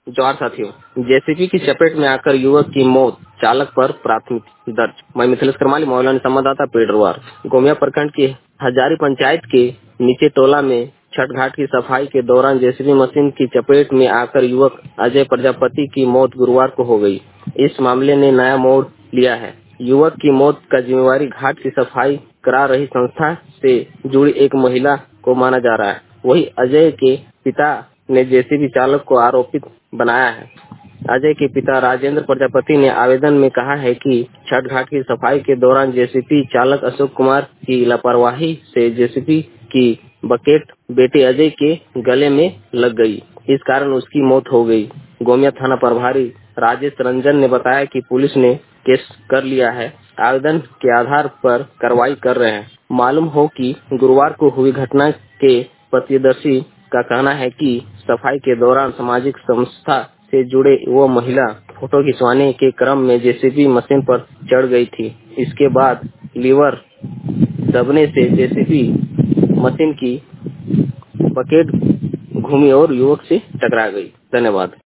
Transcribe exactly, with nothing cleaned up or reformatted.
जवाहर साथियों, जेसीबी की चपेट में आकर युवक की मौत, चालक पर प्राथमिकी दर्ज। मैं मिथिलेश करमाली, मौलाना संवाददाता पेडरवार। गोमिया प्रखंड की हजारी पंचायत के नीचे टोला में छठ घाट की सफाई के दौरान जेसीबी मशीन की चपेट में आकर युवक अजय प्रजापति की मौत गुरुवार को हो गई। इस मामले ने नया मोड़ लिया है। युवक की मौत का जिम्मेवारी घाट की सफाई करा रही संस्था से जुड़ी एक महिला को माना जा रहा है। वही अजय के पिता ने जेसीबी चालक को आरोपित बनाया है। अजय के पिता राजेंद्र प्रजापति ने आवेदन में कहा है कि छठ घाट की सफाई के दौरान जेसीबी चालक अशोक कुमार की लापरवाही से जेसीबी की बकेट बेटे अजय के गले में लग गई। इस कारण उसकी मौत हो गई। गोमिया थाना प्रभारी राजेश रंजन ने बताया कि पुलिस ने केस कर लिया है। आवेदन के आधार पर कार्रवाई कर रहे हैं। मालूम हो कि गुरुवार को हुई घटना के प्रत्यक्षदर्शी का कहना है कि सफाई के दौरान सामाजिक संस्था से जुड़े वो महिला फोटो खिंचवाने के क्रम में जेसीबी मशीन पर चढ़ गई थी। इसके बाद लीवर दबने से जेसीबी मशीन की बकेट घूमी और युवक से टकरा गई। धन्यवाद।